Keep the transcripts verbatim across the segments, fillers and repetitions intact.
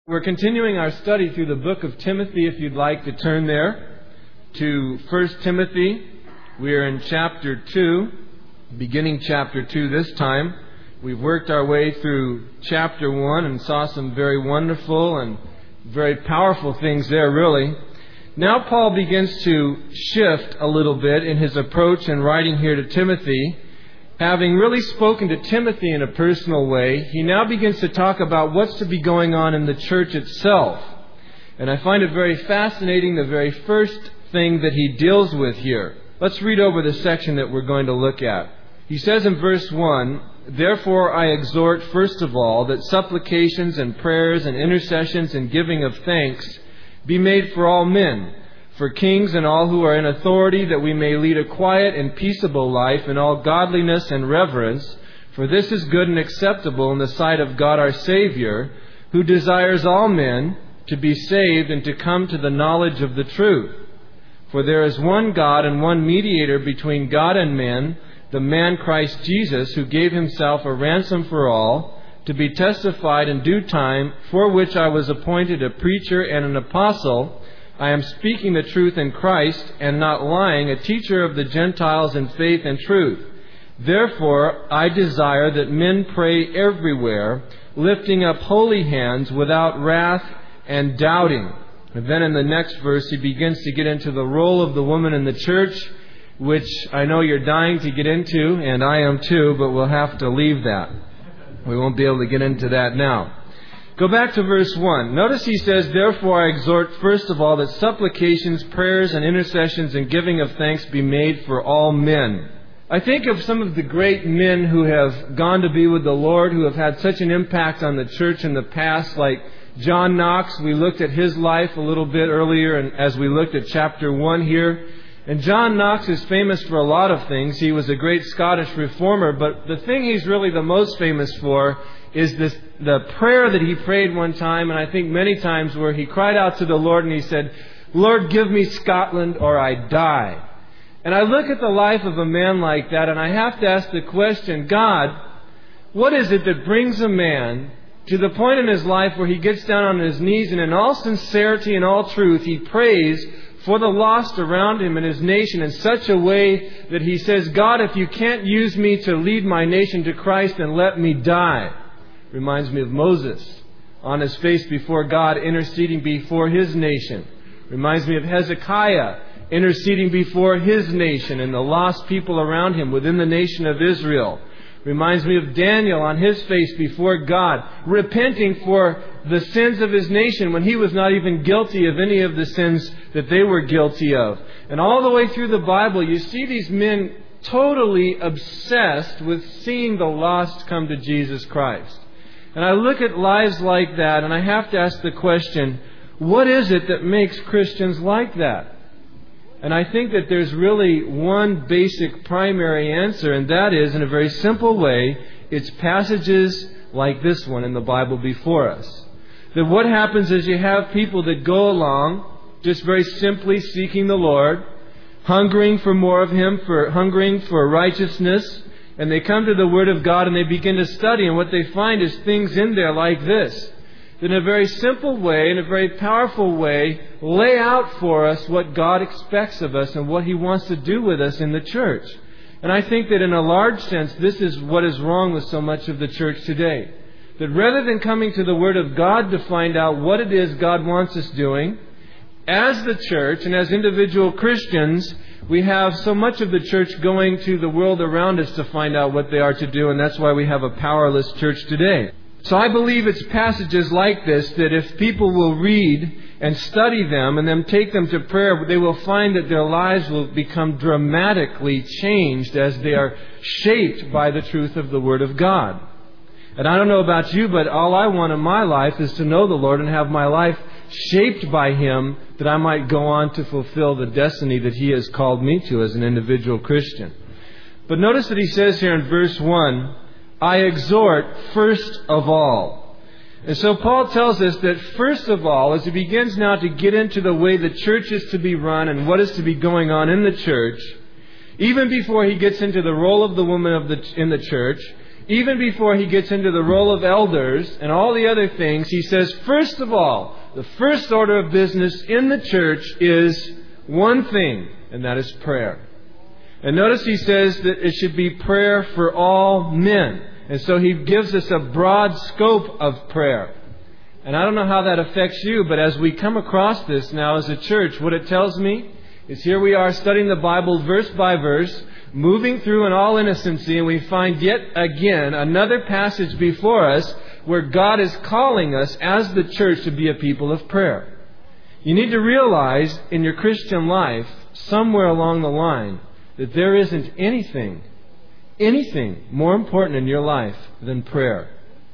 We're continuing our study through the book of Timothy. If you'd like to turn there to First Timothy. We are in chapter two, beginning chapter two this time. We've worked our way through chapter one and saw some very wonderful and very powerful things there, really. Now Paul begins to shift a little bit in his approach in writing here to Timothy. Having really spoken to Timothy in a personal way, he now begins to talk about what's to be going on in the church itself. And I find it very fascinating, the very first thing that he deals with here. Let's read over the section that we're going to look at. He says in verse one, "Therefore I exhort first of all that supplications and prayers and intercessions and giving of thanks be made for all men, for kings and all who are in authority, that we may lead a quiet and peaceable life in all godliness and reverence. For this is good and acceptable in the sight of God our Savior, who desires all men to be saved and to come to the knowledge of the truth. For there is one God and one mediator between God and men, the man Christ Jesus, who gave himself a ransom for all, to be testified in due time, for which I was appointed a preacher and an apostle. I am speaking the truth in Christ and not lying, a teacher of the Gentiles in faith and truth. Therefore, I desire that men pray everywhere, lifting up holy hands without wrath and doubting." And then in the next verse, he begins to get into the role of the woman in the church, which I know you're dying to get into, and I am too, but we'll have to leave that. We won't be able to get into that now. Go back to verse one. Notice he says, "Therefore I exhort first of all that supplications, prayers, and intercessions and giving of thanks be made for all men." I think of some of the great men who have gone to be with the Lord, who have had such an impact on the church in the past, like John Knox. We looked at his life a little bit earlier and as we looked at chapter one here. And John Knox is famous for a lot of things. He was a great Scottish reformer, but the thing he's really the most famous for is this, the prayer that he prayed one time, and I think many times, where he cried out to the Lord and he said, "Lord, give me Scotland or I die." And I look at the life of a man like that and I have to ask the question, God, what is it that brings a man to the point in his life where he gets down on his knees and in all sincerity and all truth he prays for the lost around him and his nation in such a way that he says, "God, if you can't use me to lead my nation to Christ, then let me die." Reminds me of Moses on his face before God, interceding before his nation. Reminds me of Hezekiah interceding before his nation and the lost people around him within the nation of Israel. Reminds me of Daniel on his face before God, repenting for the sins of his nation when he was not even guilty of any of the sins that they were guilty of. And all the way through the Bible, you see these men totally obsessed with seeing the lost come to Jesus Christ. And I look at lives like that and I have to ask the question, what is it that makes Christians like that? And I think that there's really one basic primary answer, and that is, in a very simple way, it's passages like this one in the Bible before us. That what happens is you have people that go along just very simply seeking the Lord, hungering for more of Him, for hungering for righteousness, and they come to the Word of God and they begin to study, and what they find is things in there like this. In a very simple way, in a very powerful way, lay out for us what God expects of us and what He wants to do with us in the church. And I think that in a large sense, this is what is wrong with so much of the church today. That rather than coming to the Word of God to find out what it is God wants us doing, as the church and as individual Christians, we have so much of the church going to the world around us to find out what they are to do, and that's why we have a powerless church today. So I believe it's passages like this that if people will read and study them and then take them to prayer, they will find that their lives will become dramatically changed as they are shaped by the truth of the Word of God. And I don't know about you, but all I want in my life is to know the Lord and have my life shaped by Him, that I might go on to fulfill the destiny that He has called me to as an individual Christian. But notice that he says here in verse one, "I exhort first of all." And so Paul tells us that first of all, as he begins now to get into the way the church is to be run and what is to be going on in the church, even before he gets into the role of the woman of the, in the church, even before he gets into the role of elders and all the other things, he says, first of all, the first order of business in the church is one thing, and that is prayer. And notice he says that it should be prayer for all men. And so he gives us a broad scope of prayer. And I don't know how that affects you, but as we come across this now as a church, what it tells me is here we are studying the Bible verse by verse, moving through in all innocency, and we find yet again another passage before us where God is calling us as the church to be a people of prayer. You need to realize in your Christian life, somewhere along the line, that there isn't anything, anything more important in your life than prayer.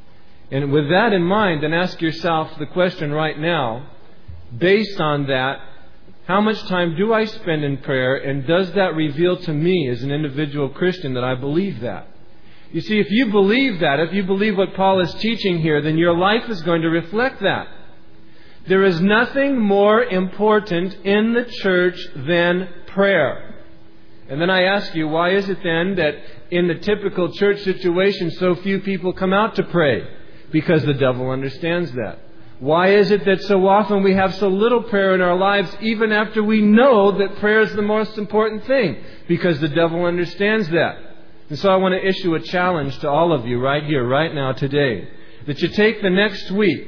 And with that in mind, then ask yourself the question right now, based on that, how much time do I spend in prayer, and does that reveal to me as an individual Christian that I believe that? You see, if you believe that, if you believe what Paul is teaching here, then your life is going to reflect that. There is nothing more important in the church than prayer. And then I ask you, why is it then that in the typical church situation so few people come out to pray? Because the devil understands that. Why is it that so often we have so little prayer in our lives even after we know that prayer is the most important thing? Because the devil understands that. And so I want to issue a challenge to all of you right here, right now, today. That you take the next week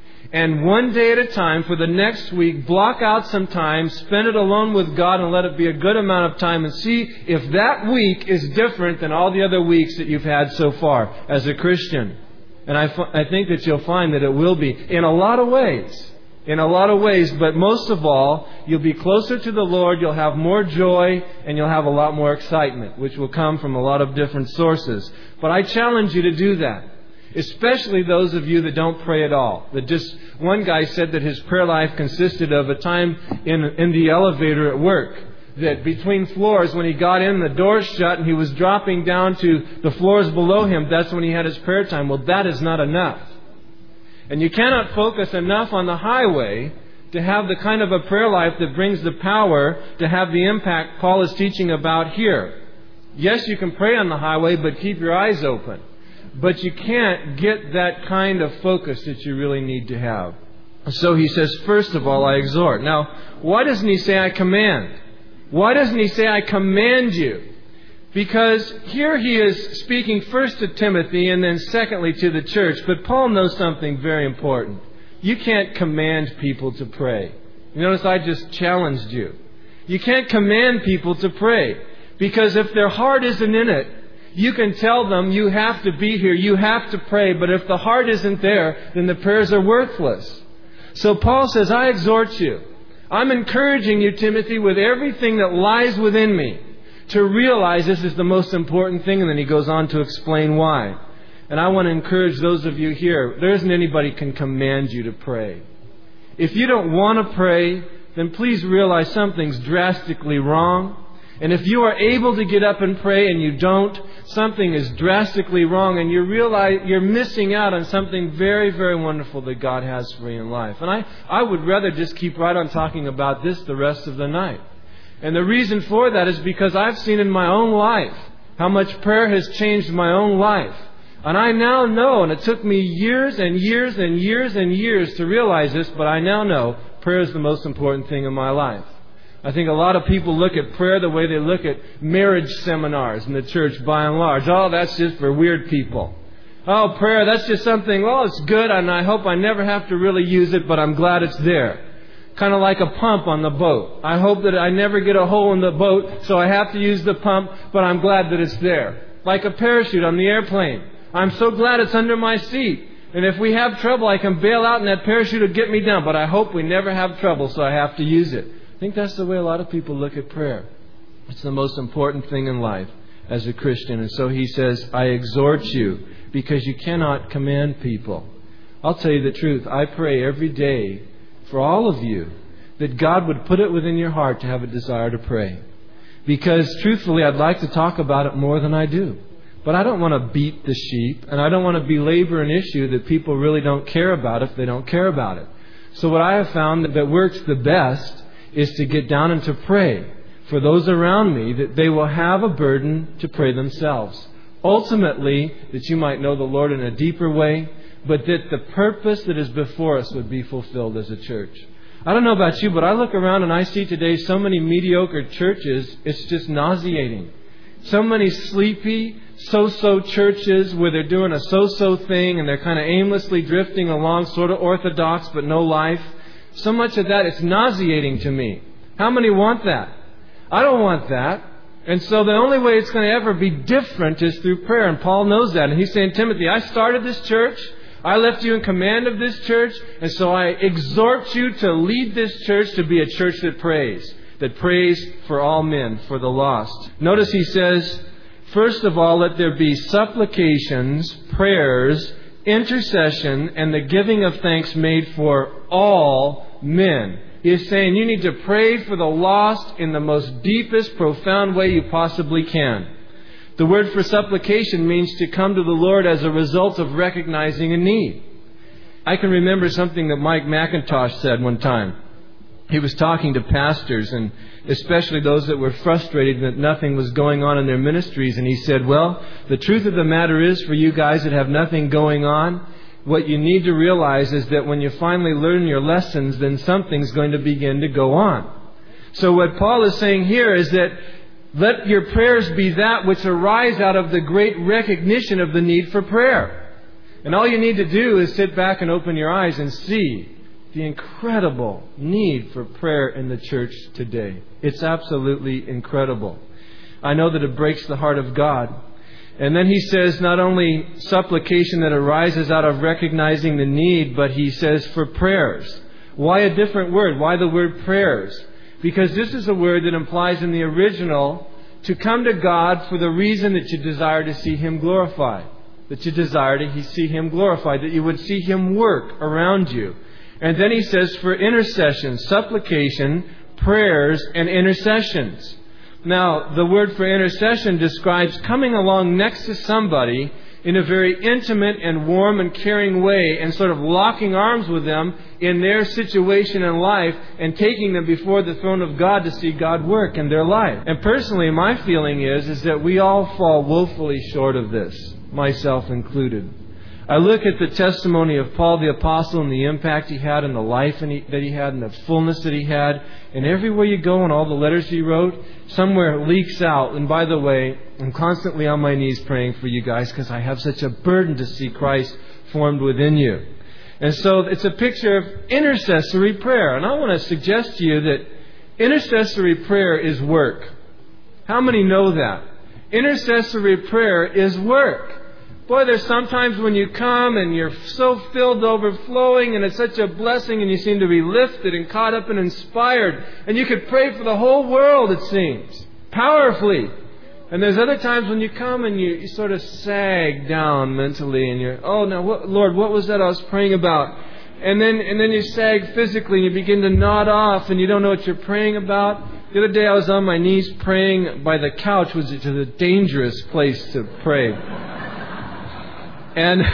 and one day at a time for the next week, block out some time, spend it alone with God and let it be a good amount of time and see if that week is different than all the other weeks that you've had so far as a Christian. And I, f- I think that you'll find that it will be in a lot of ways. In a lot of ways. But most of all, you'll be closer to the Lord. You'll have more joy. And you'll have a lot more excitement, which will come from a lot of different sources. But I challenge you to do that. Especially those of you that don't pray at all. That just one guy said that his prayer life consisted of a time in, in the elevator at work. That between floors, when he got in, the doors shut and he was dropping down to the floors below him, that's when he had his prayer time. Well, that is not enough. And you cannot focus enough on the highway to have the kind of a prayer life that brings the power to have the impact Paul is teaching about here. Yes, you can pray on the highway, but keep your eyes open. But you can't get that kind of focus that you really need to have. So he says, first of all, I exhort. Now, why doesn't he say I command? Why doesn't he say, I command you? Because here he is speaking first to Timothy and then secondly to the church. But Paul knows something very important. You can't command people to pray. You notice I just challenged you. You can't command people to pray. Because if their heart isn't in it, you can tell them you have to be here, you have to pray. But if the heart isn't there, then the prayers are worthless. So Paul says, I exhort you. I'm encouraging you, Timothy, with everything that lies within me to realize this is the most important thing. And then he goes on to explain why. And I want to encourage those of you here, there isn't anybody can command you to pray. If you don't want to pray, then please realize something's drastically wrong. And if you are able to get up and pray and you don't, something is drastically wrong, and you realize you're missing out on something very, very wonderful that God has for you in life. And I, I would rather just keep right on talking about this the rest of the night. And the reason for that is because I've seen in my own life how much prayer has changed my own life. And I now know, and it took me years and years and years and years to realize this, but I now know prayer is the most important thing in my life. I think a lot of people look at prayer the way they look at marriage seminars in the church by and large. Oh, that's just for weird people. Oh, prayer, that's just something, well, it's good, and I hope I never have to really use it, but I'm glad it's there. Kind of like a pump on the boat. I hope that I never get a hole in the boat, so I have to use the pump, but I'm glad that it's there. Like a parachute on the airplane. I'm so glad it's under my seat. And if we have trouble, I can bail out and that parachute will get me down, but I hope we never have trouble, so I have to use it. I think that's the way a lot of people look at prayer. It's the most important thing in life as a Christian. And so he says, I exhort you, because you cannot command people. I'll tell you the truth. I pray every day for all of you that God would put it within your heart to have a desire to pray. Because truthfully, I'd like to talk about it more than I do. But I don't want to beat the sheep, and I don't want to belabor an issue that people really don't care about if they don't care about it. So what I have found that, that works the best is to get down and to pray for those around me, that they will have a burden to pray themselves. Ultimately, that you might know the Lord in a deeper way, but that the purpose that is before us would be fulfilled as a church. I don't know about you, but I look around and I see today so many mediocre churches, it's just nauseating. So many sleepy, so-so churches where they're doing a so-so thing and they're kind of aimlessly drifting along, sort of orthodox but no life. So much of that, it's nauseating to me. How many want that? I don't want that. And so the only way it's going to ever be different is through prayer. And Paul knows that. And he's saying, Timothy, I started this church. I left you in command of this church. And so I exhort you to lead this church to be a church that prays. That prays for all men, for the lost. Notice he says, first of all, let there be supplications, prayers, intercession, and the giving of thanks made for all men. He is saying you need to pray for the lost in the most deepest, profound way you possibly can. The word for supplication means to come to the Lord as a result of recognizing a need. I can remember something that Mike McIntosh said one time. He was talking to pastors, and especially those that were frustrated that nothing was going on in their ministries. And he said, well, the truth of the matter is, for you guys that have nothing going on, what you need to realize is that when you finally learn your lessons, then something's going to begin to go on. So what Paul is saying here is that let your prayers be that which arise out of the great recognition of the need for prayer. And all you need to do is sit back and open your eyes and see the incredible need for prayer in the church today. It's absolutely incredible. I know that it breaks the heart of God. And then he says not only supplication that arises out of recognizing the need, but he says for prayers. Why a different word? Why the word prayers? Because this is a word that implies in the original to come to God for the reason that you desire to see Him glorified. That you desire to see Him glorified. That you would see Him work around you. And then he says for intercession, supplication, prayers, and intercessions. Now, the word for intercession describes coming along next to somebody in a very intimate and warm and caring way and sort of locking arms with them in their situation in life and taking them before the throne of God to see God work in their life. And personally, my feeling is, is that we all fall woefully short of this, myself included. I look at the testimony of Paul the Apostle and the impact he had in the life that he had and the fullness that he had. And everywhere you go and all the letters he wrote, somewhere it leaks out. And by the way, I'm constantly on my knees praying for you guys because I have such a burden to see Christ formed within you. And so it's a picture of intercessory prayer. And I want to suggest to you that intercessory prayer is work. How many know that? Intercessory prayer is work. Boy, there's sometimes when you come and you're so filled to overflowing and it's such a blessing and you seem to be lifted and caught up and inspired. And you could pray for the whole world, it seems, powerfully. And there's other times when you come and you, you sort of sag down mentally and you're, oh, now, what, Lord, what was that I was praying about? And then and then you sag physically and you begin to nod off and you don't know what you're praying about. The other day I was on my knees praying by the couch, which is a dangerous place to pray. And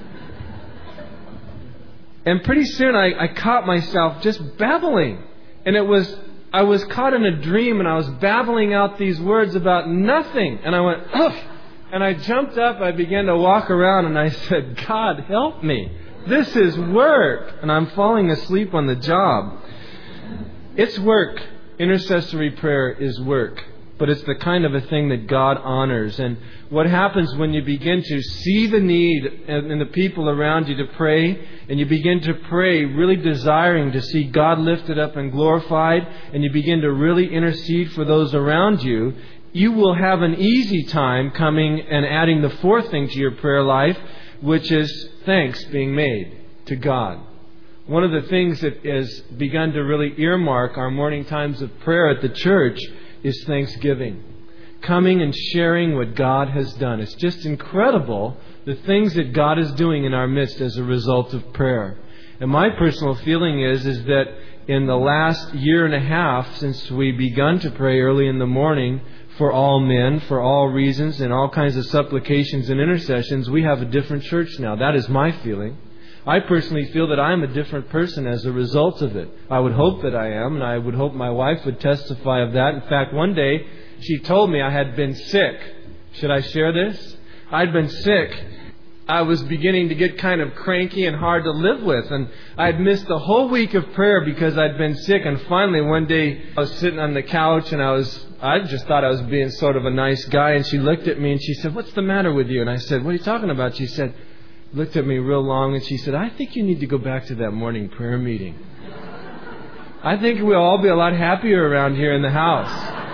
and pretty soon I, I caught myself just babbling. And it was, I was caught in a dream and I was babbling out these words about nothing. And I went, ugh. And I jumped up, I began to walk around and I said, God, help me. This is work. And I'm falling asleep on the job. It's work. Intercessory prayer is work. But it's the kind of a thing that God honors. And what happens when you begin to see the need in the people around you to pray, and you begin to pray really desiring to see God lifted up and glorified, and you begin to really intercede for those around you, you will have an easy time coming and adding the fourth thing to your prayer life, which is thanks being made to God. One of the things that has begun to really earmark our morning times of prayer at the church is thanksgiving. Coming and sharing what God has done. It's just incredible the things that God is doing in our midst as a result of prayer. And my personal feeling is, is that in the last year and a half since we begun to pray early in the morning for all men, for all reasons, and all kinds of supplications and intercessions, we have a different church now. That is my feeling. I personally feel that I am a different person as a result of it. I would hope that I am, and I would hope my wife would testify of that. In fact, one day she told me I had been sick. Should I share this? I'd been sick. I was beginning to get kind of cranky and hard to live with. And I'd missed a whole week of prayer because I'd been sick. And finally, one day, I was sitting on the couch and I was, I just thought I was being sort of a nice guy. And she looked at me and she said, "What's the matter with you?" And I said, "What are you talking about?" She said, looked at me real long and she said, "I think you need to go back to that morning prayer meeting. I think we'll all be a lot happier around here in the house."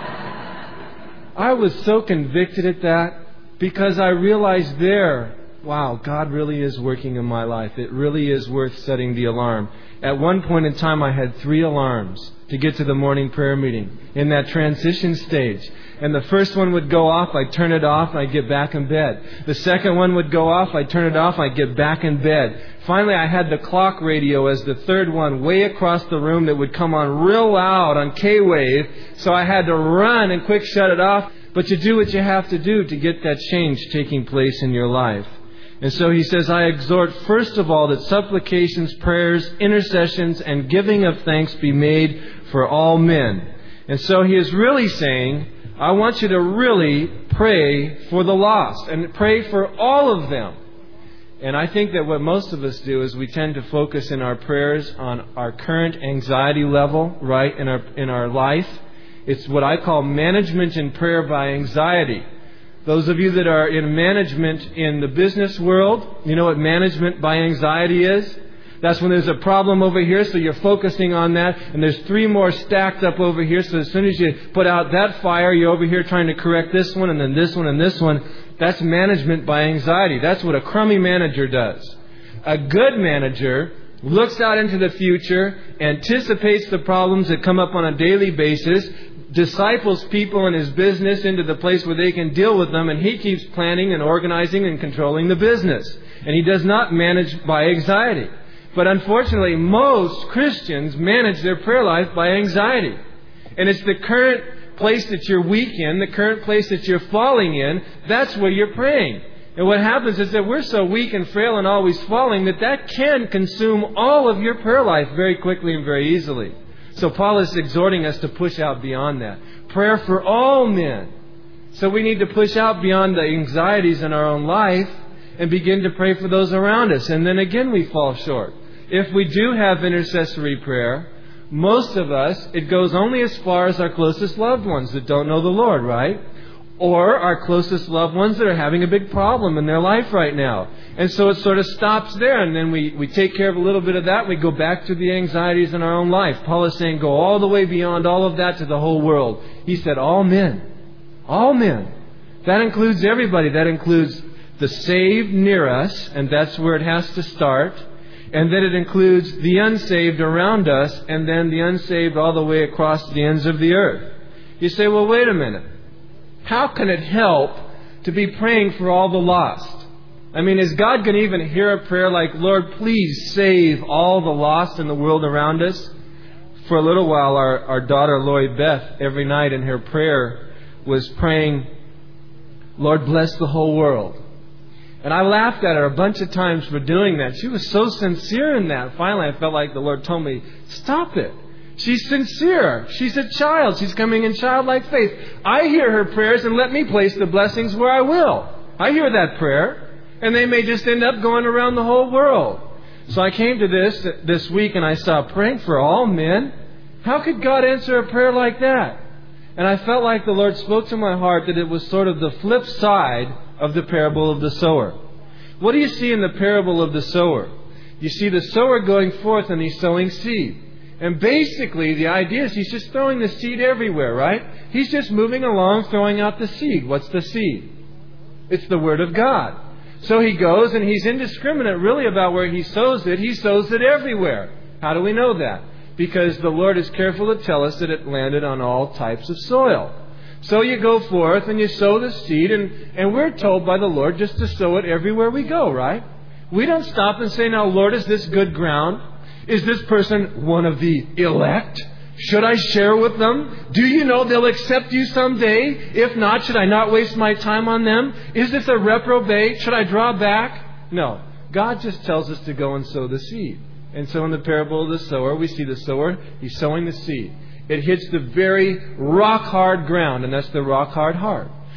I was so convicted at that because I realized there, wow, God really is working in my life. It really is worth setting the alarm. At one point in time, I had three alarms to get to the morning prayer meeting in that transition stage. And the first one would go off, I'd turn it off, and I'd get back in bed. The second one would go off, I'd turn it off, I'd get back in bed. Finally, I had the clock radio as the third one way across the room that would come on real loud on K-Wave. So I had to run and quick shut it off. But you do what you have to do to get that change taking place in your life. And so he says, "I exhort first of all that supplications, prayers, intercessions, and giving of thanks be made for all men." And so he is really saying, I want you to really pray for the lost and pray for all of them. And I think that what most of us do is we tend to focus in our prayers on our current anxiety level, right, in our in our life. It's what I call management in prayer by anxiety. Those of you that are in management in the business world, you know what management by anxiety is? That's when there's a problem over here, so you're focusing on that, and there's three more stacked up over here, so as soon as you put out that fire, you're over here trying to correct this one, and then this one, and this one. That's management by anxiety. That's what a crummy manager does. A good manager looks out into the future, anticipates the problems that come up on a daily basis, disciples people in his business into the place where they can deal with them, and he keeps planning and organizing and controlling the business. And he does not manage by anxiety. But unfortunately, most Christians manage their prayer life by anxiety. And it's the current place that you're weak in, the current place that you're falling in, that's where you're praying. And what happens is that we're so weak and frail and always falling that that can consume all of your prayer life very quickly and very easily. So Paul is exhorting us to push out beyond that. Prayer for all men. So we need to push out beyond the anxieties in our own life and begin to pray for those around us. And then again we fall short. If we do have intercessory prayer, most of us, it goes only as far as our closest loved ones that don't know the Lord, right? Or our closest loved ones that are having a big problem in their life right now. And so it sort of stops there, and then we, we take care of a little bit of that, and we go back to the anxieties in our own life. Paul is saying go all the way beyond all of that to the whole world. He said all men. All men. That includes everybody. That includes the saved near us, and that's where it has to start. And then it includes the unsaved around us, and then the unsaved all the way across the ends of the earth. You say, well, wait a minute. How can it help to be praying for all the lost? I mean, is God going to even hear a prayer like, Lord, please save all the lost in the world around us? For a little while, our, our daughter, Lori Beth, every night in her prayer was praying, Lord, bless the whole world. And I laughed at her a bunch of times for doing that. She was so sincere in that. Finally, I felt like the Lord told me, stop it. She's sincere. She's a child. She's coming in childlike faith. I hear her prayers, and let me place the blessings where I will. I hear that prayer, and they may just end up going around the whole world. So I came to this this week, and I saw praying for all men. How could God answer a prayer like that? And I felt like the Lord spoke to my heart that it was sort of the flip side of the parable of the sower. What do you see in the parable of the sower? You see the sower going forth, and he's sowing seed. And basically, the idea is he's just throwing the seed everywhere, right? He's just moving along, throwing out the seed. What's the seed? It's the Word of God. So he goes, and he's indiscriminate really about where he sows it. He sows it everywhere. How do we know that? Because the Lord is careful to tell us that it landed on all types of soil. So you go forth and you sow the seed, and, and we're told by the Lord just to sow it everywhere we go, right? We don't stop and say, now, Lord, is this good ground? Is this person one of the elect? Should I share with them? Do you know they'll accept you someday? If not, should I not waste my time on them? Is this a reprobate? Should I draw back? No. God just tells us to go and sow the seed. And so in the parable of the sower, we see the sower, he's sowing the seed. It hits the very rock-hard ground, and that's the rock-hard heart.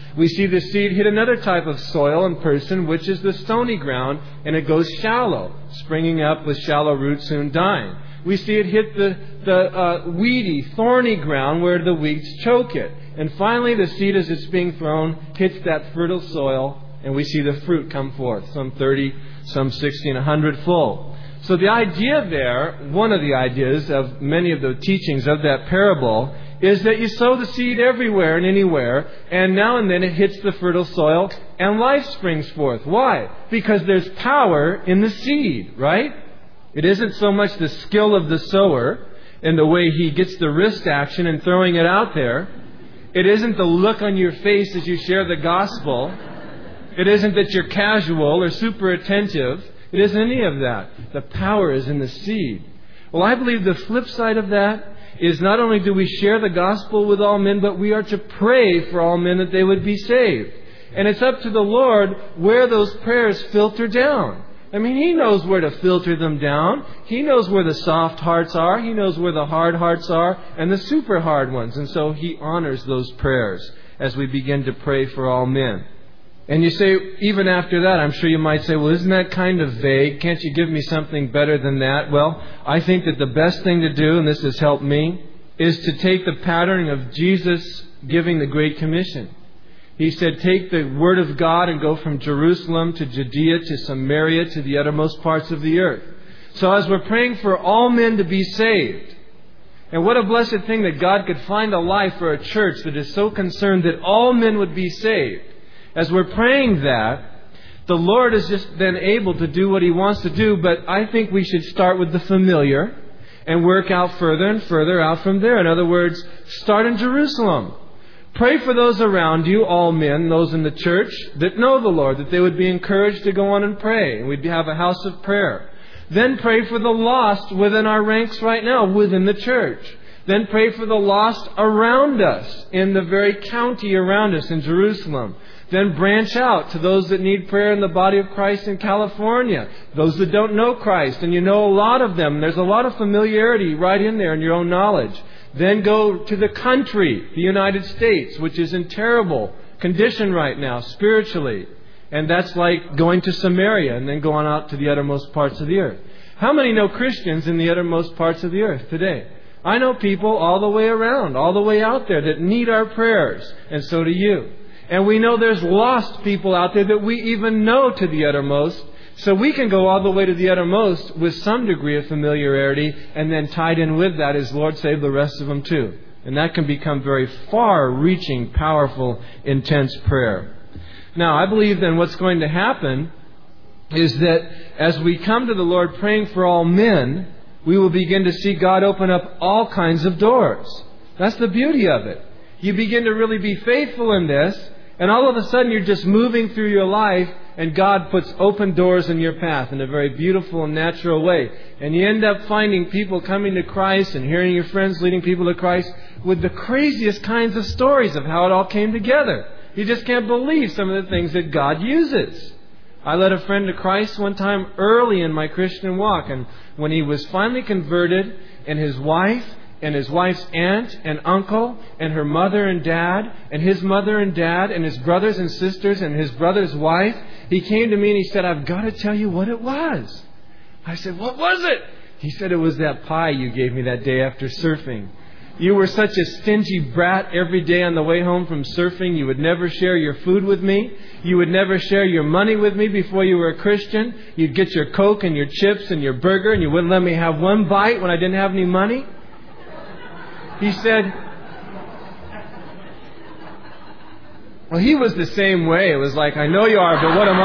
We see the seed hit another type of soil and person, which is the stony ground, and it goes shallow, springing up with shallow roots, soon dying. We see it hit the, the uh, weedy, thorny ground where the weeds choke it. And finally, the seed, as it's being thrown, hits that fertile soil, and we see the fruit come forth, some thirty, some sixty, and a hundredfold. So the idea there, one of the ideas of many of the teachings of that parable, is that you sow the seed everywhere and anywhere, and now and then it hits the fertile soil, and life springs forth. Why? Because there's power in the seed, right? It isn't so much the skill of the sower and the way he gets the wrist action and throwing it out there. It isn't the look on your face as you share the gospel. It isn't that you're casual or super attentive. It isn't any of that. The power is in the seed. Well, I believe the flip side of that is not only do we share the gospel with all men, but we are to pray for all men that they would be saved. And it's up to the Lord where those prayers filter down. I mean, He knows where to filter them down. He knows where the soft hearts are. He knows where the hard hearts are and the super hard ones. And so He honors those prayers as we begin to pray for all men. And you say, even after that, I'm sure you might say, well, isn't that kind of vague? Can't you give me something better than that? Well, I think that the best thing to do, and this has helped me, is to take the pattern of Jesus giving the Great Commission. He said, take the Word of God and go from Jerusalem to Judea to Samaria to the uttermost parts of the earth. So as we're praying for all men to be saved, and what a blessed thing that God could find a life for a church that is so concerned that all men would be saved. As we're praying that, the Lord is just then able to do what He wants to do, but I think we should start with the familiar and work out further and further out from there. In other words, start in Jerusalem. Pray for those around you, all men, those in the church that know the Lord, that they would be encouraged to go on and pray, and we'd have a house of prayer. Then pray for the lost within our ranks right now, within the church. Then pray for the lost around us, in the very county around us in Jerusalem. Then branch out to those that need prayer in the body of Christ in California. Those that don't know Christ, and you know a lot of them. There's a lot of familiarity right in there in your own knowledge. Then go to the country, the United States, which is in terrible condition right now, spiritually. And that's like going to Samaria and then going out to the uttermost parts of the earth. How many know Christians in the uttermost parts of the earth today? I know people all the way around, all the way out there that need our prayers, and so do you. And we know there's lost people out there that we even know to the uttermost. So we can go all the way to the uttermost with some degree of familiarity, and then tied in with that is, Lord, save the rest of them too. And that can become very far-reaching, powerful, intense prayer. Now, I believe then what's going to happen is that as we come to the Lord praying for all men, we will begin to see God open up all kinds of doors. That's the beauty of it. You begin to really be faithful in this, and all of a sudden you're just moving through your life, and God puts open doors in your path in a very beautiful and natural way. And you end up finding people coming to Christ and hearing your friends leading people to Christ with the craziest kinds of stories of how it all came together. You just can't believe some of the things that God uses. I led a friend to Christ one time early in my Christian walk, and when he was finally converted, and his wife and his wife's aunt and uncle and her mother and dad and his mother and dad and his brothers and sisters and his brother's wife, he came to me and he said, I've got to tell you what it was. I said, what was it? He said, it was that pie you gave me that day after surfing. You were such a stingy brat every day on the way home from surfing. You would never share your food with me. You would never share your money with me before you were a Christian. You'd get your Coke and your chips and your burger, and you wouldn't let me have one bite when I didn't have any money. He said, well, he was the same way. It was like, I know you are, but what am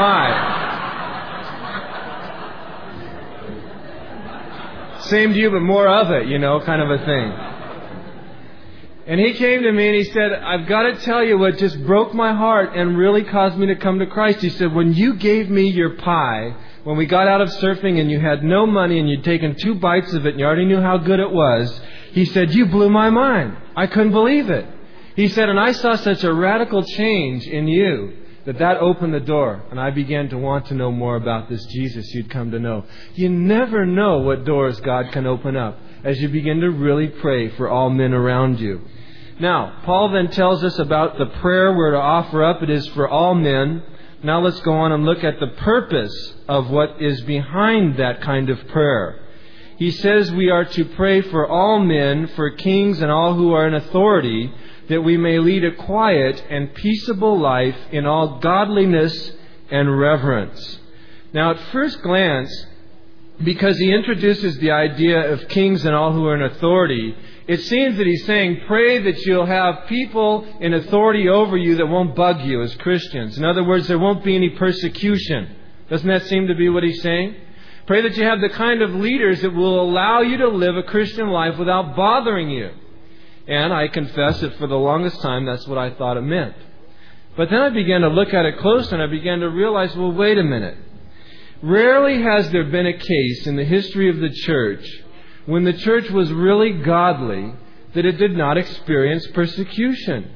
I? Same to you, but more of it, you know, kind of a thing. And he came to me and he said, I've got to tell you what just broke my heart and really caused me to come to Christ. He said, when you gave me your pie, when we got out of surfing and you had no money and you'd taken two bites of it and you already knew how good it was, he said, you blew my mind. I couldn't believe it. He said, and I saw such a radical change in you that that opened the door. And I began to want to know more about this Jesus you'd come to know. You never know what doors God can open up as you begin to really pray for all men around you. Now, Paul then tells us about the prayer we're to offer up. It is for all men. Now let's go on and look at the purpose of what is behind that kind of prayer. He says we are to pray for all men, for kings and all who are in authority, that we may lead a quiet and peaceable life in all godliness and reverence. Now, at first glance, because he introduces the idea of kings and all who are in authority, it seems that he's saying, pray that you'll have people in authority over you that won't bug you as Christians. In other words, there won't be any persecution. Doesn't that seem to be what he's saying? Pray that you have the kind of leaders that will allow you to live a Christian life without bothering you. And I confess that for the longest time, that's what I thought it meant. But then I began to look at it close and I began to realize, well, wait a minute. Rarely has there been a case in the history of the church when the church was really godly that it did not experience persecution.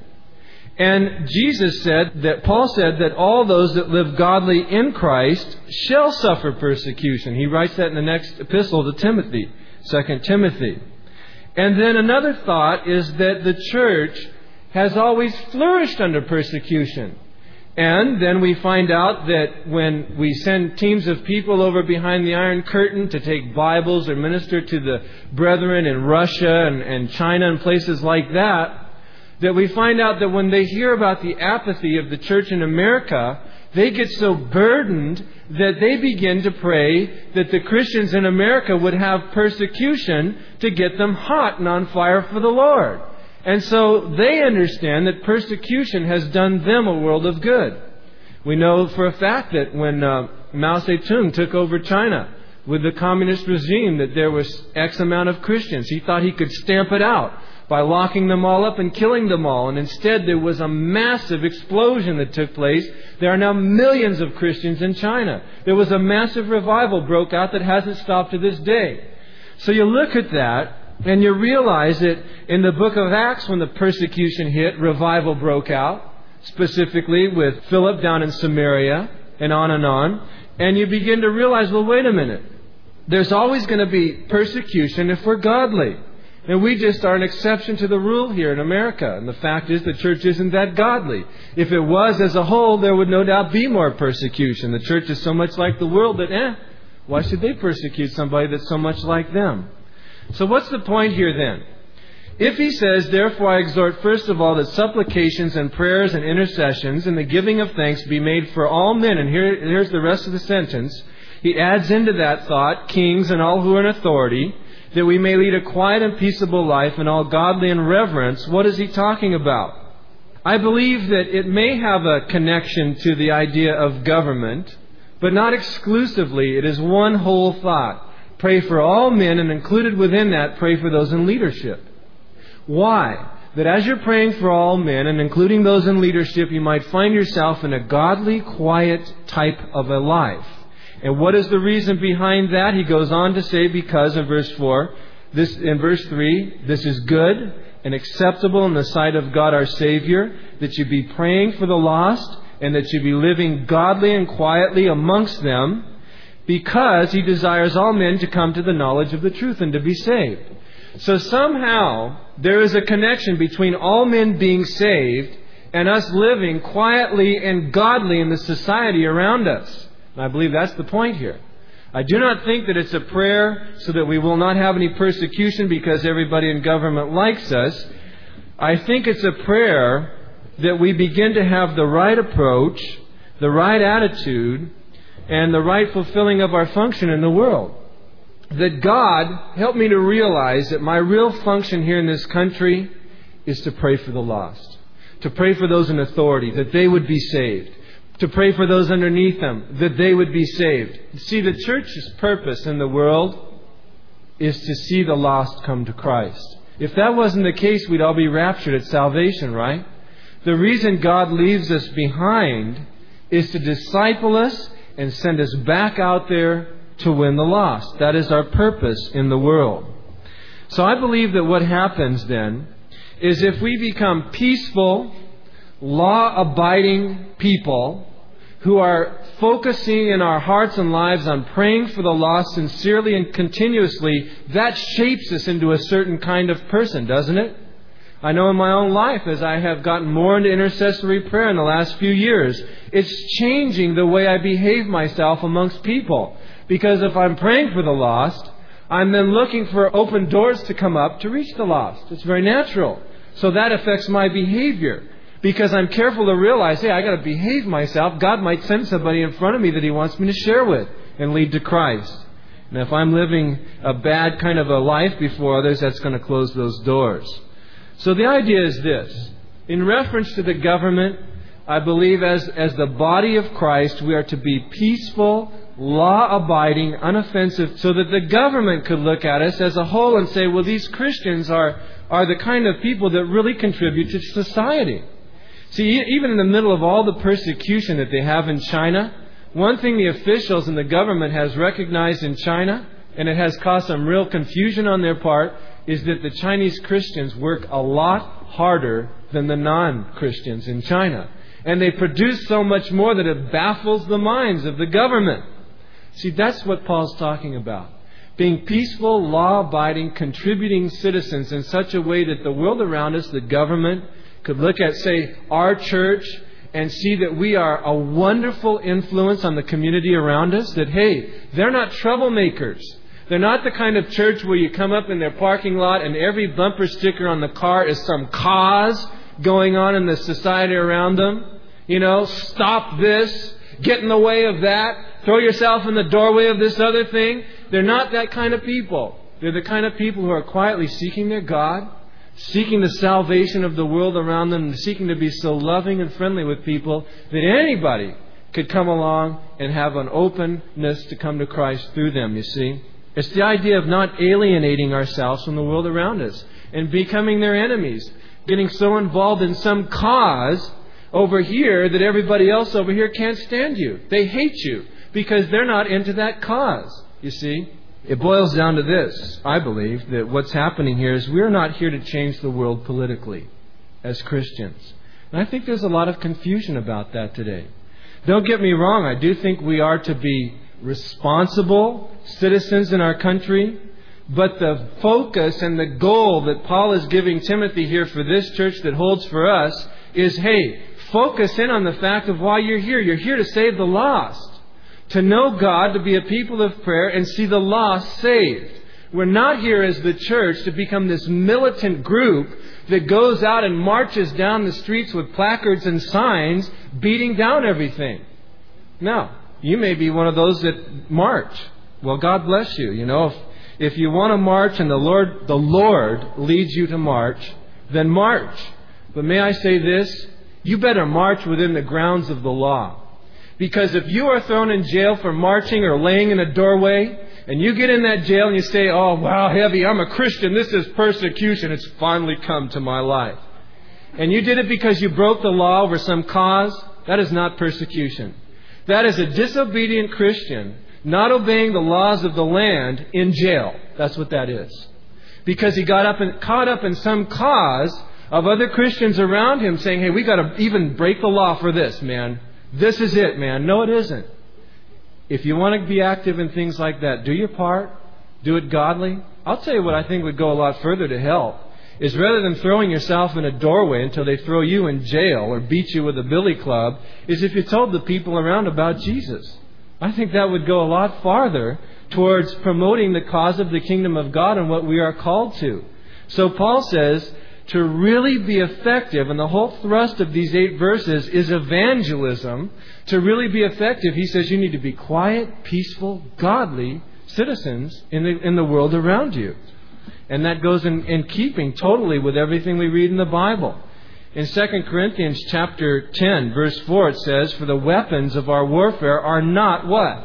And Jesus said that, Paul said that all those that live godly in Christ shall suffer persecution. He writes that in the next epistle to Timothy, Second Timothy. And then another thought is that the church has always flourished under persecution. And then we find out that when we send teams of people over behind the Iron Curtain to take Bibles or minister to the brethren in Russia and, and China and places like that, that we find out that when they hear about the apathy of the church in America, they get so burdened that they begin to pray that the Christians in America would have persecution to get them hot and on fire for the Lord. And so they understand that persecution has done them a world of good. We know for a fact that when uh, Mao Zedong took over China with the communist regime, that there was X amount of Christians. He thought he could stamp it out by locking them all up and killing them all. And instead there was a massive explosion that took place. There are now millions of Christians in China. There was a massive revival broke out that hasn't stopped to this day. So you look at that, and you realize that in the book of Acts, when the persecution hit, revival broke out, specifically with Philip down in Samaria, and on and on. And you begin to realize, well, wait a minute. There's always going to be persecution if we're godly. And we just are an exception to the rule here in America. And the fact is the church isn't that godly. If it was as a whole, there would no doubt be more persecution. The church is so much like the world that, eh, why should they persecute somebody that's so much like them? So what's the point here then? If he says, therefore I exhort first of all that supplications and prayers and intercessions and the giving of thanks be made for all men, and here, here's the rest of the sentence, he adds into that thought, kings and all who are in authority, that we may lead a quiet and peaceable life in all godly and reverence. What is he talking about? I believe that it may have a connection to the idea of government, but not exclusively. It is one whole thought. Pray for all men, and included within that, pray for those in leadership. Why? That as you're praying for all men, and including those in leadership, you might find yourself in a godly, quiet type of a life. And what is the reason behind that? He goes on to say, because in verse four, this in verse three, this is good and acceptable in the sight of God our Savior, that you be praying for the lost, and that you be living godly and quietly amongst them, because He desires all men to come to the knowledge of the truth and to be saved. So somehow there is a connection between all men being saved and us living quietly and godly in the society around us. And I believe that's the point here. I do not think that it's a prayer so that we will not have any persecution because everybody in government likes us. I think it's a prayer that we begin to have the right approach, the right attitude, and the right fulfilling of our function in the world. That God help me to realize that my real function here in this country is to pray for the lost. To pray for those in authority, that they would be saved. To pray for those underneath them, that they would be saved. See, the church's purpose in the world is to see the lost come to Christ. If that wasn't the case, we'd all be raptured at salvation, right? The reason God leaves us behind is to disciple us and send us back out there to win the lost. That is our purpose in the world. So I believe that what happens then is if we become peaceful, law-abiding people who are focusing in our hearts and lives on praying for the lost sincerely and continuously, that shapes us into a certain kind of person, doesn't it? I know in my own life, as I have gotten more into intercessory prayer in the last few years, it's changing the way I behave myself amongst people. Because if I'm praying for the lost, I'm then looking for open doors to come up to reach the lost. It's very natural. So that affects my behavior. Because I'm careful to realize, hey, I got to behave myself. God might send somebody in front of me that He wants me to share with and lead to Christ. And if I'm living a bad kind of a life before others, that's going to close those doors. So the idea is this. In reference to the government, I believe as, as the body of Christ, we are to be peaceful, law-abiding, unoffensive, so that the government could look at us as a whole and say, well, these Christians are, are the kind of people that really contribute to society. See, even in the middle of all the persecution that they have in China, one thing the officials and the government has recognized in China, and it has caused some real confusion on their part, is that the Chinese Christians work a lot harder than the non-Christians in China. And they produce so much more that it baffles the minds of the government. See, that's what Paul's talking about. Being peaceful, law-abiding, contributing citizens in such a way that the world around us, the government, could look at, say, our church and see that we are a wonderful influence on the community around us. That, hey, they're not troublemakers. They're not the kind of church where you come up in their parking lot and every bumper sticker on the car is some cause going on in the society around them. You know, stop this, get in the way of that, throw yourself in the doorway of this other thing. They're not that kind of people. They're the kind of people who are quietly seeking their God, seeking the salvation of the world around them, and seeking to be so loving and friendly with people that anybody could come along and have an openness to come to Christ through them, you see. It's the idea of not alienating ourselves from the world around us and becoming their enemies, getting so involved in some cause over here that everybody else over here can't stand you. They hate you because they're not into that cause, you see. It boils down to this, I believe, that what's happening here is we're not here to change the world politically as Christians. And I think there's a lot of confusion about that today. Don't get me wrong, I do think we are to be responsible citizens in our country, but the focus and the goal that Paul is giving Timothy here for this church that holds for us is, hey, focus in on the fact of why you're here. You're here to save the lost, to know God, to be a people of prayer, and see the lost saved. We're not here as the church to become this militant group that goes out and marches down the streets with placards and signs, beating down everything. No. You may be one of those that march. Well, God bless you. You know, if, if you want to march and the Lord, the Lord leads you to march, then march. But may I say this? You better march within the grounds of the law. Because if you are thrown in jail for marching or laying in a doorway, and you get in that jail and you say, oh, wow, heavy, I'm a Christian, this is persecution, it's finally come to my life. And you did it because you broke the law over some cause, that is not persecution. That is a disobedient Christian not obeying the laws of the land in jail. That's what that is. Because he got up and caught up in some cause of other Christians around him saying, hey, we got to even break the law for this, man. This is it, man. No, it isn't. If you want to be active in things like that, do your part. Do it godly. I'll tell you what I think would go a lot further to help is rather than throwing yourself in a doorway until they throw you in jail or beat you with a billy club, is if you told the people around about Jesus. I think that would go a lot farther towards promoting the cause of the kingdom of God and what we are called to. So Paul says, to really be effective, and the whole thrust of these eight verses is evangelism. To really be effective, he says you need to be quiet, peaceful, godly citizens in the, in the world around you. And that goes in, in keeping totally with everything we read in the Bible. In Second Corinthians chapter ten, verse four, it says, for the weapons of our warfare are not what?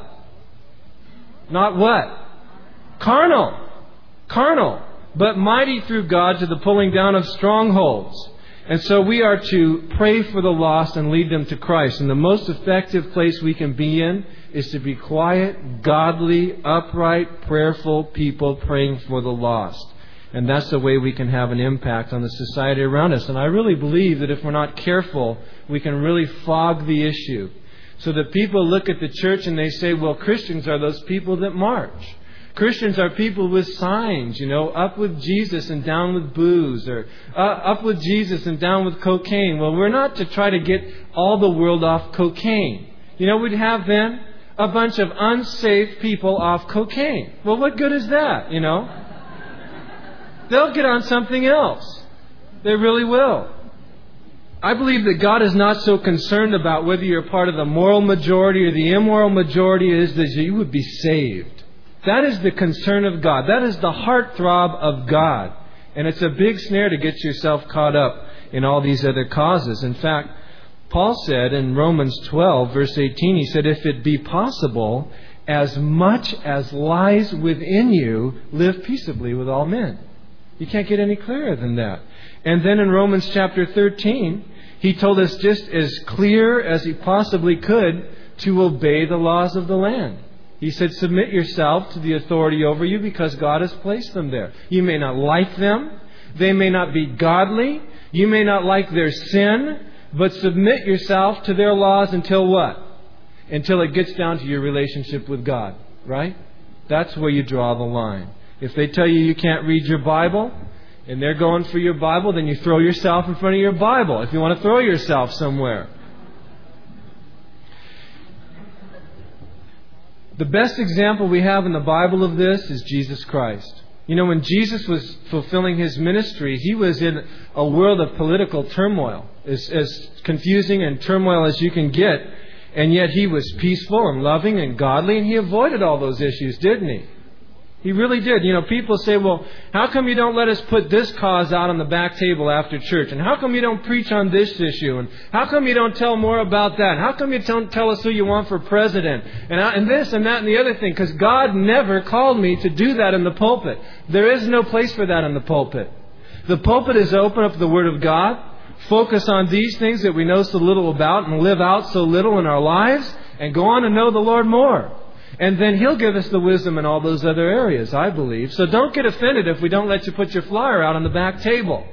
Not what? Carnal. Carnal. But mighty through God to the pulling down of strongholds. And so we are to pray for the lost and lead them to Christ. And the most effective place we can be in is to be quiet, godly, upright, prayerful people praying for the lost. And that's the way we can have an impact on the society around us. And I really believe that if we're not careful, we can really fog the issue. So that people look at the church and they say, well, Christians are those people that march. Christians are people with signs, you know, up with Jesus and down with booze, or uh, up with Jesus and down with cocaine. Well, we're not to try to get all the world off cocaine. You know, we'd have then a bunch of unsafe people off cocaine. Well, what good is that, you know? They'll get on something else. They really will. I believe that God is not so concerned about whether you're part of the moral majority or the immoral majority. It is that you would be saved. That is the concern of God. That is the heartthrob of God. And it's a big snare to get yourself caught up in all these other causes. In fact, Paul said in Romans twelve, verse eighteen, he said, if it be possible, as much as lies within you, live peaceably with all men. You can't get any clearer than that. And then in Romans chapter thirteen, he told us just as clear as he possibly could to obey the laws of the land. He said, submit yourself to the authority over you because God has placed them there. You may not like them. They may not be godly. You may not like their sin. But submit yourself to their laws until what? Until it gets down to your relationship with God. Right? That's where you draw the line. If they tell you you can't read your Bible, and they're going for your Bible, then you throw yourself in front of your Bible if you want to throw yourself somewhere. The best example we have in the Bible of this is Jesus Christ. You know, when Jesus was fulfilling His ministry, He was in a world of political turmoil, as, as confusing and turmoil as you can get, and yet He was peaceful and loving and godly, and He avoided all those issues, didn't He? He really did. You know, people say, well, how come you don't let us put this cause out on the back table after church? And how come you don't preach on this issue? And how come you don't tell more about that? And how come you don't tell us who you want for president? And, I, and this and that and the other thing. Because God never called me to do that in the pulpit. There is no place for that in the pulpit. The pulpit is to open up the Word of God, focus on these things that we know so little about and live out so little in our lives, and go on and know the Lord more. And then He'll give us the wisdom in all those other areas, I believe. So don't get offended if we don't let you put your flyer out on the back table.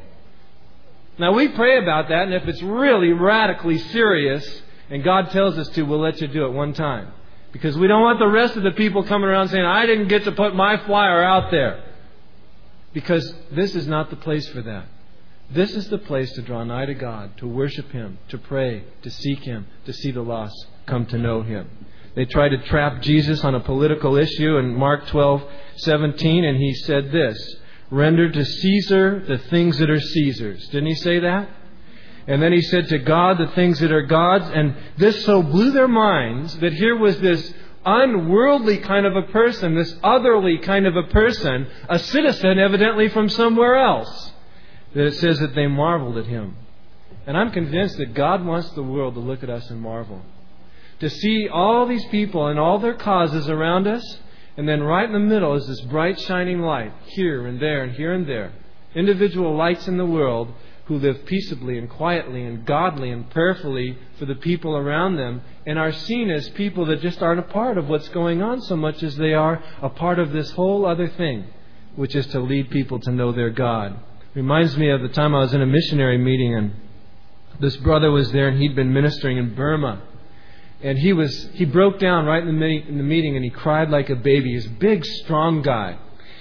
Now, we pray about that, and if it's really radically serious, and God tells us to, we'll let you do it one time. Because we don't want the rest of the people coming around saying, I didn't get to put my flyer out there. Because this is not the place for that. This is the place to draw nigh to God, to worship Him, to pray, to seek Him, to see the lost come to know Him. They tried to trap Jesus on a political issue in Mark twelve seventeen, and He said this, render to Caesar the things that are Caesar's. Didn't He say that? And then He said to God the things that are God's. And this so blew their minds that here was this unworldly kind of a person, this otherly kind of a person, a citizen evidently from somewhere else, that it says that they marveled at Him. And I'm convinced that God wants the world to look at us and marvel. To see all these people and all their causes around us, and then right in the middle is this bright shining light, here and there and here and there. Individual lights in the world who live peaceably and quietly and godly and prayerfully for the people around them, and are seen as people that just aren't a part of what's going on so much as they are a part of this whole other thing, which is to lead people to know their God. Reminds me of the time I was in a missionary meeting, and this brother was there, and he'd been ministering in Burma. And he was he broke down right in the, me- in the meeting, and he cried like a baby. He's a big, strong guy.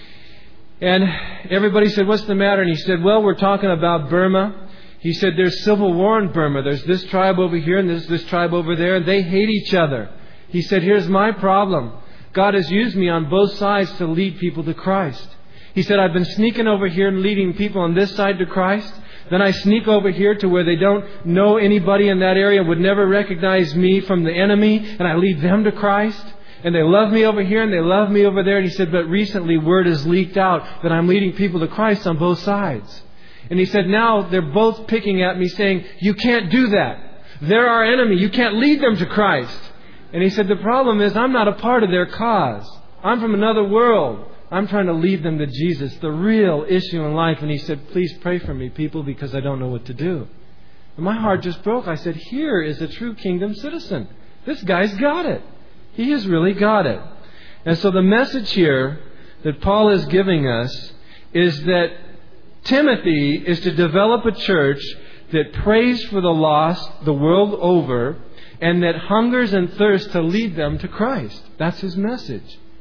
And everybody said, what's the matter? And he said, well, we're talking about Burma. He said, there's civil war in Burma. There's this tribe over here and there's this tribe over there, and they hate each other. He said, here's my problem. God has used me on both sides to lead people to Christ. He said, I've been sneaking over here and leading people on this side to Christ. Then I sneak over here to where they don't know anybody in that area, would never recognize me from the enemy, and I lead them to Christ. And they love me over here and they love me over there. And he said, but recently word has leaked out that I'm leading people to Christ on both sides. And he said, now they're both picking at me saying, you can't do that. They're our enemy. You can't lead them to Christ. And he said, the problem is I'm not a part of their cause. I'm from another world. I'm trying to lead them to Jesus, the real issue in life. And he said, please pray for me, people, because I don't know what to do. And my heart just broke. I said, here is a true kingdom citizen. This guy's got it. He has really got it. And so the message here that Paul is giving us is that Timothy is to develop a church that prays for the lost the world over, and that hungers and thirsts to lead them to Christ. That's his message.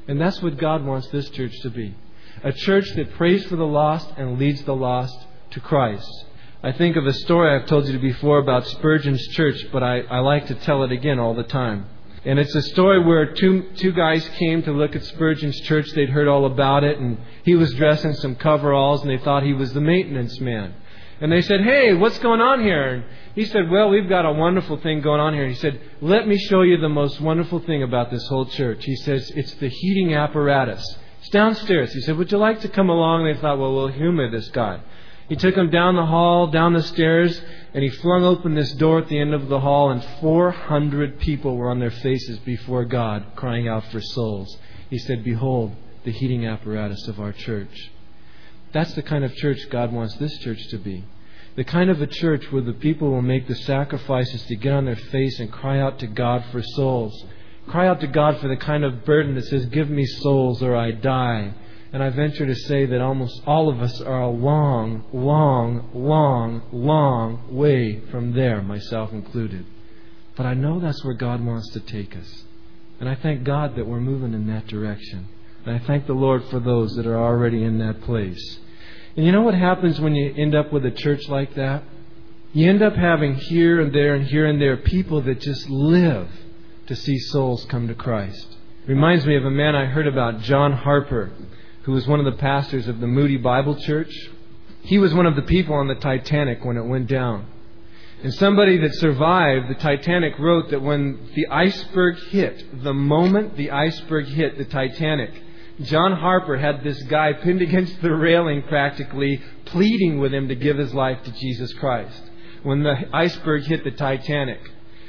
And that's what God wants this church to be. A church that prays for the lost and leads the lost to Christ. I think of a story I've told you before about Spurgeon's church, but I, I like to tell it again all the time. And it's a story where two two guys came to look at Spurgeon's church. They'd heard all about it, and he was dressed in some coveralls, and they thought he was the maintenance man. And they said, "Hey, what's going on here?" And he said, "Well, we've got a wonderful thing going on here." And he said, "Let me show you the most wonderful thing about this whole church." He says, "It's the heating apparatus. It's downstairs." He said, "Would you like to come along?" And they thought, well, we'll humor this guy. He took him down the hall, down the stairs, and he flung open this door at the end of the hall, and four hundred people were on their faces before God, crying out for souls. He said, "Behold, the heating apparatus of our church." That's the kind of church God wants this church to be. The kind of a church where the people will make the sacrifices to get on their face and cry out to God for souls. Cry out to God for the kind of burden that says, "Give me souls or I die." And I venture to say that almost all of us are a long, long, long, long way from there, myself included. But I know that's where God wants to take us. And I thank God that we're moving in that direction. And I thank the Lord for those that are already in that place. And you know what happens when you end up with a church like that? You end up having here and there and here and there people that just live to see souls come to Christ. Reminds me of a man I heard about, John Harper, who was one of the pastors of the Moody Bible Church. He was one of the people on the Titanic when it went down. And somebody that survived the Titanic wrote that when the iceberg hit, the moment the iceberg hit the Titanic, John Harper had this guy pinned against the railing practically, pleading with him to give his life to Jesus Christ when the iceberg hit the Titanic.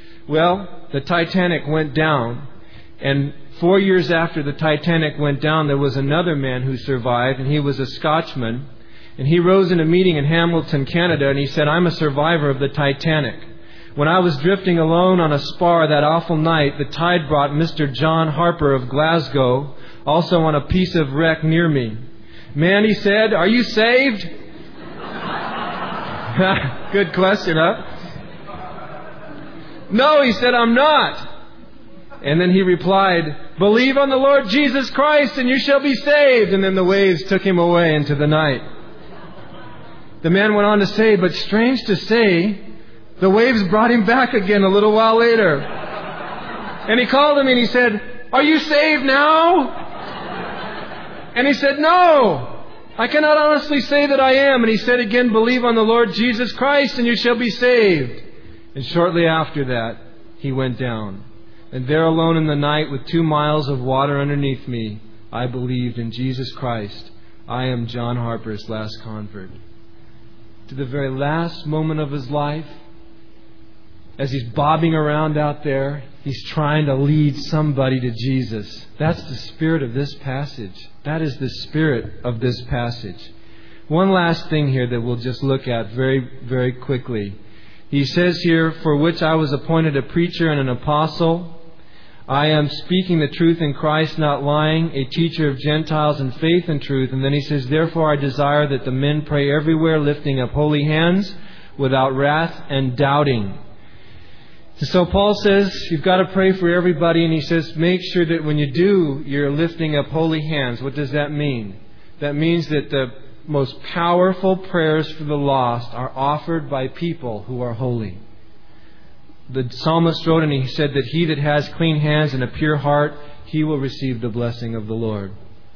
Well, the Titanic went down, and four years after the Titanic went down, there was another man who survived, and he was a Scotsman. And he rose in a meeting in Hamilton, Canada, and he said, "I'm a survivor of the Titanic. When I was drifting alone on a spar that awful night, the tide brought Mister John Harper of Glasgow, also on a piece of wreck near me. 'Man,' he said, 'are you saved?'" Good question, huh? "No," he said, "I'm not." And then he replied, "Believe on the Lord Jesus Christ and you shall be saved." And then the waves took him away into the night. The man went on to say, but strange to say, the waves brought him back again a little while later. And he called him and he said, "Are you saved now?" And he said, "No, I cannot honestly say that I am." And he said again, "Believe on the Lord Jesus Christ and you shall be saved." And shortly after that, he went down. And there alone in the night with two miles of water underneath me, I believed in Jesus Christ. I am John Harper's last convert. To the very last moment of his life, as he's bobbing around out there, he's trying to lead somebody to Jesus. That's the spirit of this passage. That is the spirit of this passage. One last thing here that we'll just look at very, very quickly. He says here, "For which I was appointed a preacher and an apostle. I am speaking the truth in Christ, not lying, a teacher of Gentiles in faith and truth." And then he says, "Therefore I desire that the men pray everywhere, lifting up holy hands, without wrath and doubting." So Paul says, you've got to pray for everybody. And he says, make sure that when you do, you're lifting up holy hands. What does that mean? That means that the most powerful prayers for the lost are offered by people who are holy. The psalmist wrote, and he said that he that has clean hands and a pure heart, he will receive the blessing of the Lord.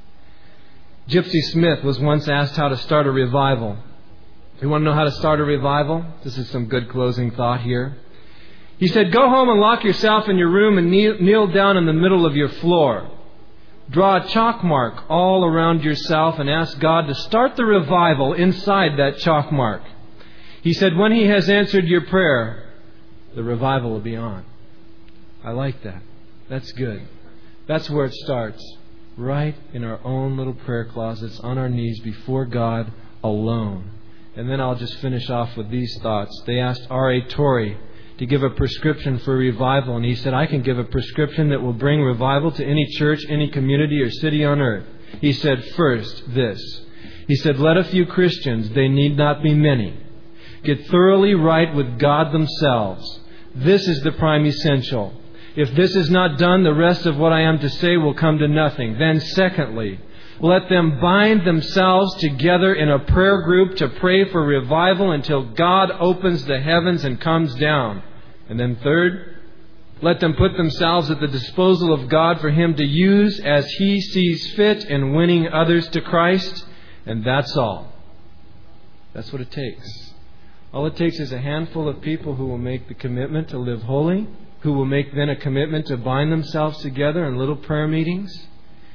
Gypsy Smith was once asked how to start a revival. You want to know how to start a revival? This is some good closing thought here. He said, "Go home and lock yourself in your room and kneel, kneel down in the middle of your floor. Draw a chalk mark all around yourself and ask God to start the revival inside that chalk mark. He said, when He has answered your prayer, the revival will be on." I like that. That's good. That's where it starts. Right in our own little prayer closets, on our knees before God alone. And then I'll just finish off with these thoughts. They asked R A Torrey to give a prescription for revival. And he said, "I can give a prescription that will bring revival to any church, any community or city on earth." He said, first, this. He said, "Let a few Christians, they need not be many, get thoroughly right with God themselves. This is the prime essential. If this is not done, the rest of what I am to say will come to nothing. Then secondly, let them bind themselves together in a prayer group to pray for revival until God opens the heavens and comes down. And then third, let them put themselves at the disposal of God for Him to use as He sees fit in winning others to Christ. And that's all. That's what it takes. All it takes is a handful of people who will make the commitment to live holy, who will make then a commitment to bind themselves together in little prayer meetings,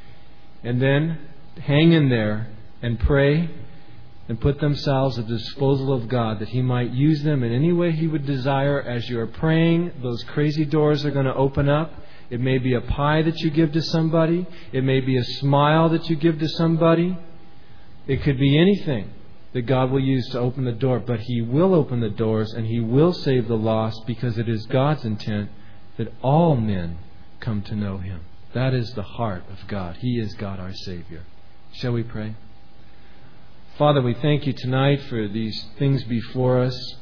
and then hang in there and pray and put themselves at the disposal of God that He might use them in any way He would desire. As you are praying, those crazy doors are going to open up. It may be a pie that you give to somebody. It may be a smile that you give to somebody. It could be anything that God will use to open the door. But He will open the doors and He will save the lost, because it is God's intent that all men come to know Him. That is the heart of God. He is God our Savior. Shall we pray? Father, we thank You tonight for these things before us.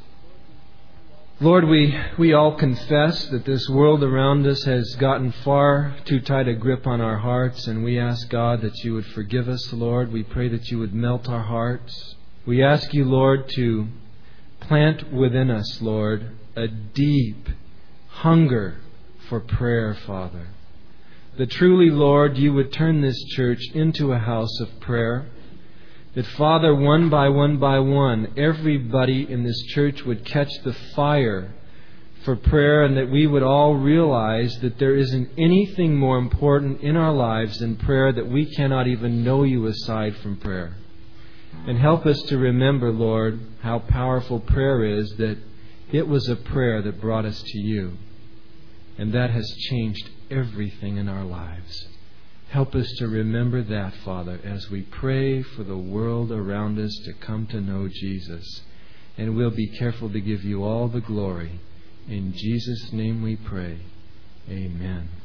Lord, we, we all confess that this world around us has gotten far too tight a grip on our hearts, and we ask, God, that You would forgive us, Lord. We pray that You would melt our hearts. We ask You, Lord, to plant within us, Lord, a deep hunger for prayer, Father. That truly, Lord, You would turn this church into a house of prayer. That, Father, one by one by one, everybody in this church would catch the fire for prayer, and that we would all realize that there isn't anything more important in our lives than prayer, that we cannot even know You aside from prayer. And help us to remember, Lord, how powerful prayer is, that it was a prayer that brought us to You. And that has changed everything in our lives. Help us to remember that, Father, as we pray for the world around us to come to know Jesus. And we'll be careful to give You all the glory. In Jesus' name we pray. Amen.